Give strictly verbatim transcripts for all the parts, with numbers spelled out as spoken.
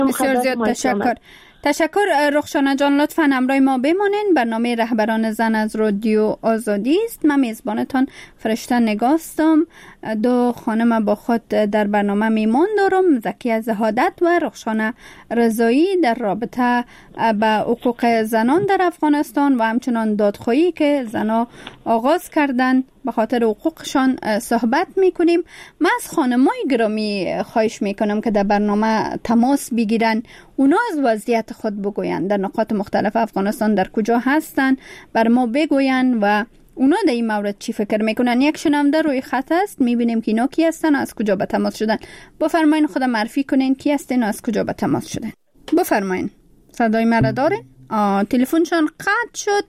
بسیار زیاد تشکر. تشکر رخشانه جان، لطفاً همراه ما بمانین. برنامه رهبران زن از رادیو آزادی است. من میزبانتان فرشته نگاستم. دو خانم با خود در برنامه میمان دارم، زکیه زهادت و رخشانه رضایی، در رابطه به حقوق زنان در افغانستان و همچنان دادخواهی که زنها آغاز کردن به خاطر حقوقشان صحبت میکنیم. من از خانمای گرامی خواهش میکنم که در برنامه تماس بگیرن، اونا از وضعیت خود بگوین، در نقاط مختلف افغانستان در کجا هستن بر ما بگوین و اونا در این مورد چی فکر میکنن. یک شنونده روی خط است، میبینیم که اینا کی هستن، از کجا به تماس شدن. بفرمایین خودم معرفی کنین کی هستین و از کجا به تماس شدن. بفرمایین. صدای مرا دارین؟ آه تلفنشون قطع شد.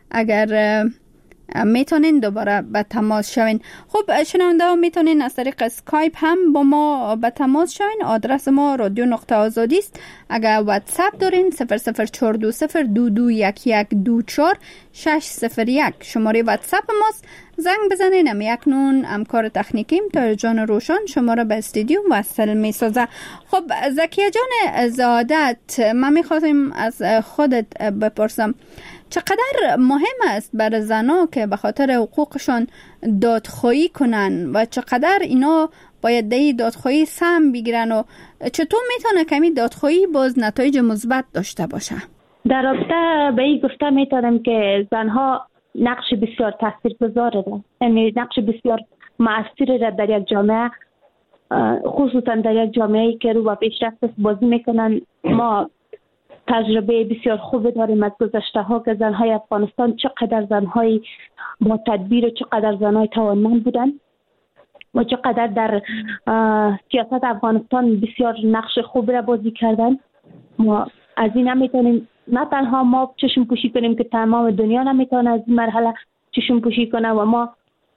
اگر میتونین دوباره به تماس شوین. خب شنونده ها میتونین از طریق اسکایپ هم با ما به تماس شوین. آدرس ما رادیو نقطه آزادی است. اگر واتساپ دارین صفر صفر چهار دو صفر دو دو یک یک دو چهار شش صفر یک شماره واتساپ ماست. زنگ بزنین، هم یک نون همکار تکنیکیم تا جان روشن شما را به استودیو وصل میسازه. خب زکیه جان زادت، من میخواستم از خودت بپرسم چقدر مهم است برای زنها که به خاطر حقوقشان دادخواهی کنن و چقدر اینا باید دی دادخواهی سهم بگیرن و چطور میتونه کمی دادخواهی باز نتایج مثبت داشته باشه؟ در رابطه به این گفته میتونم که زنها نقش بسیار تاثیرگذار دارند، یعنی نقش بسیار مؤثر را در یک جامعه، خصوصا در یک جامعه‌ای که رو به پیشرفت بازی میکنن. ما تجربه بسیار خوب داریم از گذشته ها که زنهای افغانستان چقدر زنهای با تدبیر و چقدر زنهای توانمند بودن و چقدر در سیاست افغانستان بسیار نقش خوب را بازی کردن. ما از این نمیتونیم نه تنها ما چشم پوشی کنیم که تمام دنیا نمیتونه از این مرحله چشم پوشی کنه و ما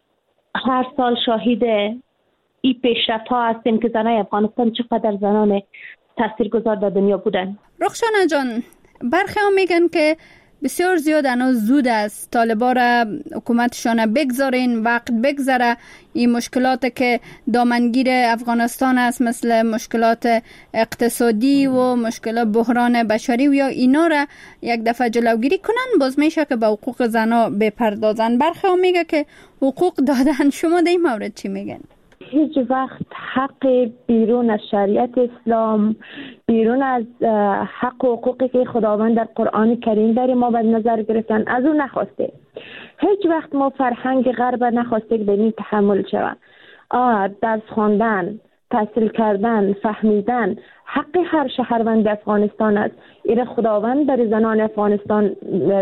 هر سال شاهد این پیشرفت ها هستیم که زنهای افغانستان چقدر زنان تاثیرگذار در دنیا بودن. رخشانه جان، برخی ها میگن که بسیار زیاد هنوز زود است طالبا را حکومتشان بگذارین، وقت بگذره. این مشکلات که دامنگیر افغانستان است مثل مشکلات اقتصادی و مشکلات بحران بشری و یا اینا را یک دفعه جلوگیری کنن، باز میشه که به حقوق زنها بپردازن. برخی ها میگه که حقوق دادن. شما در این مورد چی میگن؟ هیچ وقت حق بیرون از شریعت اسلام، بیرون از حق و حقوقی که خداوند در قرآن کریم در ما به نظر گرفتن از اون نخواسته. هیچ وقت ما فرهنگ غرب نخواسته که به این تحمل شود. آه درس خواندن، تحصیل کردن، فهمیدن حق هر شهروند افغانستان است. این خداوند در زنان افغانستان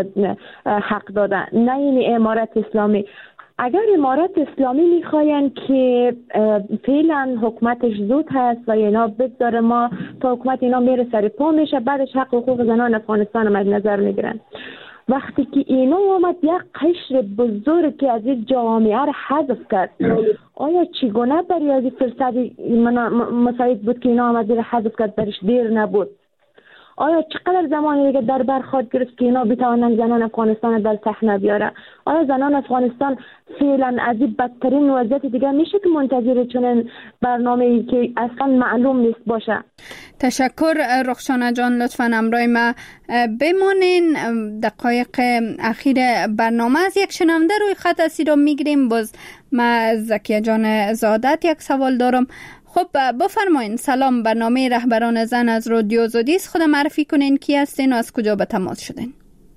حق داده، نه این امارت اسلامی. اگر امارت اسلامی میخواین که فعلا حکومتش زود هست و اینا بگذاره ما تا حکومت اینا میره سر پا میشه، بعدش حق حقوق زنان افغانستان هم از نظر میگیرن. وقتی که اینا آمد یک قشر بزرگ که از این جامعه را حذف کرد، آیا چگونه برای از این فرصت مساعد بود که اینا آمد را حذف کرد؟ برش دیر نبود. آیا چقدر زمانی دیگه در بر خواهد گرفت که اینا بتوانند زنان افغانستان در صحنه بیاره؟ آیا زنان افغانستان فعلا از این بدترین وضعیت دیگه میشه که منتظر چنین برنامه‌ای که اصلا معلوم نیست باشه؟ تشکر رخشانه جان، لطفاً همراه ما بمانین. دقایق اخیر برنامه از یک شنونده روی خط هستی رو میگیریم. باز ما زکیه جان زادت یک سوال دارم. خب بفرمایین. سلام، برنامه رهبران زن از رادیو آزادی است. خود معرفی کنین کی هستین و از کجا به تماس شدین؟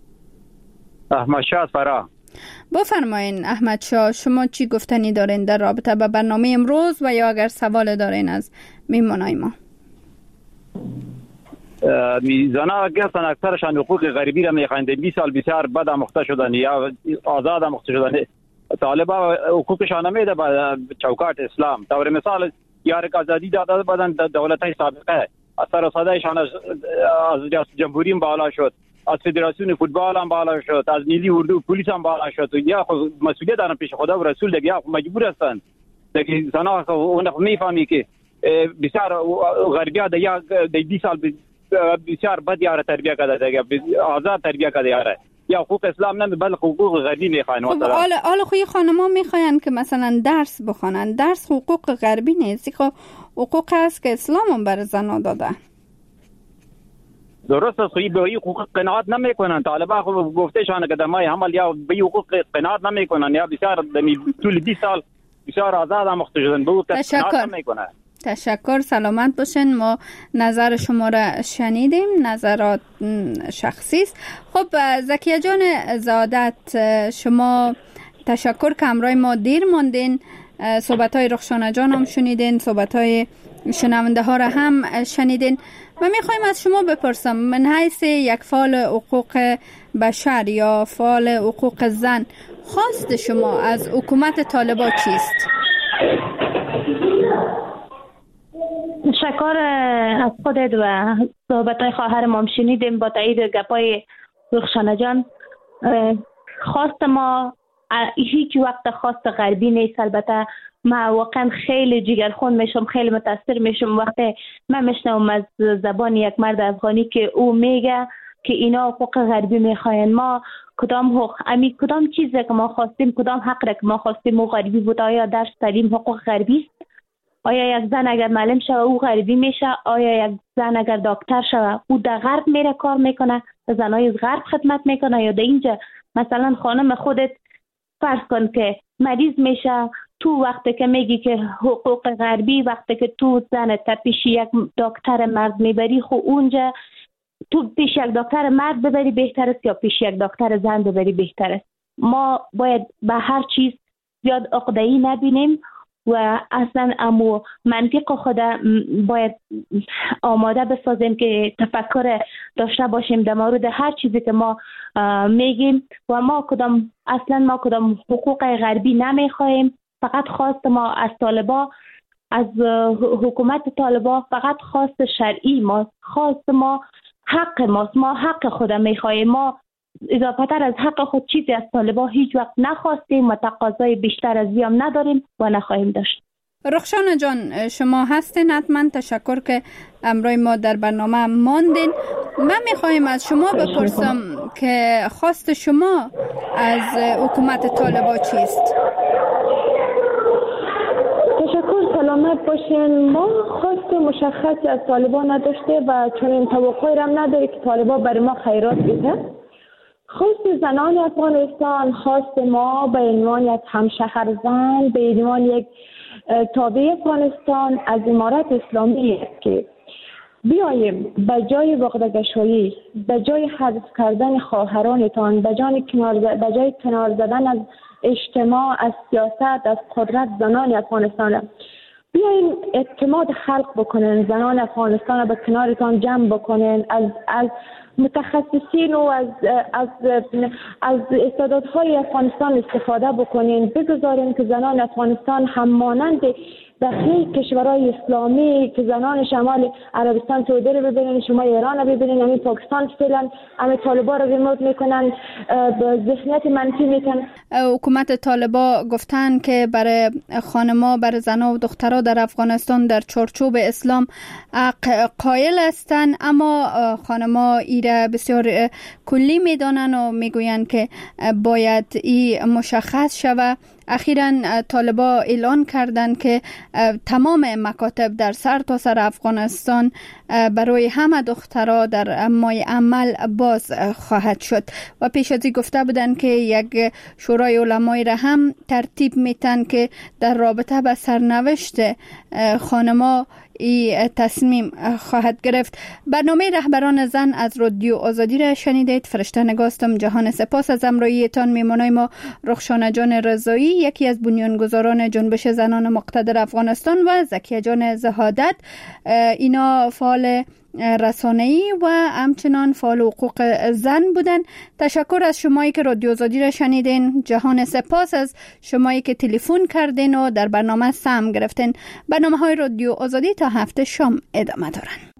احمد شاه فرا. بفرمایین احمد شاه، شما چی گفتنی دارین در رابطه با برنامه امروز و یا اگر سوال دارین از میمونای ما؟ زنها گفتن اکثرشان حقوق غریبی را میخواین. بیست سال بسیار بد آموخته شدن یا آزاد آموخته شدن. طالبا حقوقشان نمیده به چوکات اسلام. طور مثال یارک آزادی داده بودن دولت‌های سابقه، اثر و صدایشان از ریاست جمهوری بالا شد، از فدراسیون فوتبال هم بالا شد، از نیلی اردو پلیس هم بالا شد. یا خود مسئولیت دارن پیش خدا و رسول دیگه، مجبور هستند دیگه. زنها اون میفهمی که بسیار غربی‌ها دیگه بیست سال بسیار بد یاره تربیت کرده دیگه، آزاد تربیت کرده یاره. یا حقوق اسلام نه بلکه حقوق غربی میخواین. خب حالا حالا خو خانم‌ها میخواین که مثلا درس بخونن. درس حقوق غربی نیست، خب حقوق هست که اسلام هم بر زن‌ها داده. درست است، خویی به این حقوق قناعت نمیکنن. طالبان خود گفته شانه که در مای حمل یا به این حقوق قناعت نمیکنن، یا بسیار طول بیست سال بسیار آزاد آموخته شدن، به او قناعت نمیکنن. تشکر، سلامت باشین. ما نظر شما را شنیدیم، نظرات شخصی است. خب زکیه جان زادت، شما تشکر که همراه ما دیر ماندین، صحبت های رخشانه جان هم شنیدین، صحبت های شنونده ها را هم شنیدین و میخوایم از شما بپرسم، من حیث یک فعال حقوق بشر یا فعال حقوق زن، خواست شما از حکومت طالبان چیست؟ تشکر از خودت و صحبت‌های خواهر ما شنیدیم با تایید گپای رخشانه جان. خواست ما هیچ وقت خواست غربی نیست. البته من واقعا خیلی جگرخون میشم، خیلی متاثر میشم وقتی من میشنوم از زبان یک مرد افغانی که او میگه که اینا حقوق غربی میخواین. ما کدام حقوق، امی کدام چیزی که ما خواستیم، کدام حق را که ما خواستیم او غربی بود؟ آیا درس تعلیم حقوق غربی است؟ آیا یک زن اگر معلم شوه او غربی میشه؟ آیا یک زن اگر دکتر شوه او در غرب میره کار میکنه، زنای غرب خدمت میکنه؟ یا در اینجا مثلا خانم خودت فرض کن که مریض میشه، تو وقتی که میگی که حقوق غربی، وقتی که تو زن تا پیش یک دکتر مرد میبری، خب اونجا تو پیش یک دکتر مرد ببری بهتر است یا پیش یک دکتر زن ببری بهتر است؟ ما باید به هر چیز زیاد عقده‌ای نبینیم و اصلا امو منطق خود باید آماده بسازیم که تفکر داشته باشیم در مورد هر چیزی که ما میگیم. و ما کدام اصلا ما کدام حقوق غربی نمیخوایم. فقط خواست ما از طالبا، از حکومت طالبا فقط خواست شرعی ما، خواست ما حق ماست. ما حق خود میخوایم. ما اضافه تر از حق خود چیزی از طالبان هیچ وقت نخواستیم و تقاضای بیشتر از این نداریم و نخواهیم داشت. رخشانه جان، شما هستین، حتما تشکر که امروز ما در برنامه ماندین. من میخوایم از شما بپرسم که خواست شما از حکومت طالبان چیست؟ تشکر، سلامت باشین. ما خواست مشخصی از طالبان نداشته و چون این توقعی هم نداره که طالبان برای ما خیرات بده. خواست زنان افغانستان، خواست ما به عنوان یک همشهر زن، به عنوان یک تابع افغانستان از امارت اسلامی است که بیاییم به جای وقتگشایی، به جای حذف کردن خواهرانتان، به جای کنار به جای کنار زدن از اجتماع، از سیاست، از قدرت زنان افغانستان، بیاییم اعتماد خلق بکنن، زنان افغانستان را به کنارتان جمع بکنن، از از متخصصین و از از از استعدادهای افغانستان استفاده بکنین، بگذارین که زنان افغانستان هم مانند بقیه کشورهای اسلامی که زنان شمال عربستان سعودی رو ببینین، شما ایران رو ببینین، همین پاکستان فعلا همین طالبان رو ریموت میکنن، به ذهنیت منفی میکنن. حکومت طالبان گفتن که برای خانما، برای زنها و دخترها در افغانستان در چارچوب اسلام حق قائل هستن، اما خانما ایره بسیار کلی میدانن و میگوین که باید ای مشخص شود. اخیراً طالبان اعلان کردند که تمام مکاتب در سر تا سر افغانستان برای همه دخترها در ماه عمل باز خواهد شد و پیش از این گفته بودند که یک شورای علمای را هم ترتیب میتن که در رابطه با سرنوشت خانما ای تصمیم خواهد گرفت. برنامه رهبران زن از رادیو آزادی را شنیدید. فرشته نگاستم. جهان سپاس از همراهیتان. میمانای ما رخشانه جان رضایی، یکی از بنیانگذاران جنبش زنان مقتدر افغانستان، و زکیه جان زهادت، اینا فعال رسانه‌ای و همچنان فعال حقوق زن بودن. تشکر از شمایی که رادیو آزادی را شنیدین. جهان سپاس از شمایی که تلفن کردین و در برنامه سهم گرفتین. برنامه های رادیو آزادی تا هفته شام ادامه دارن.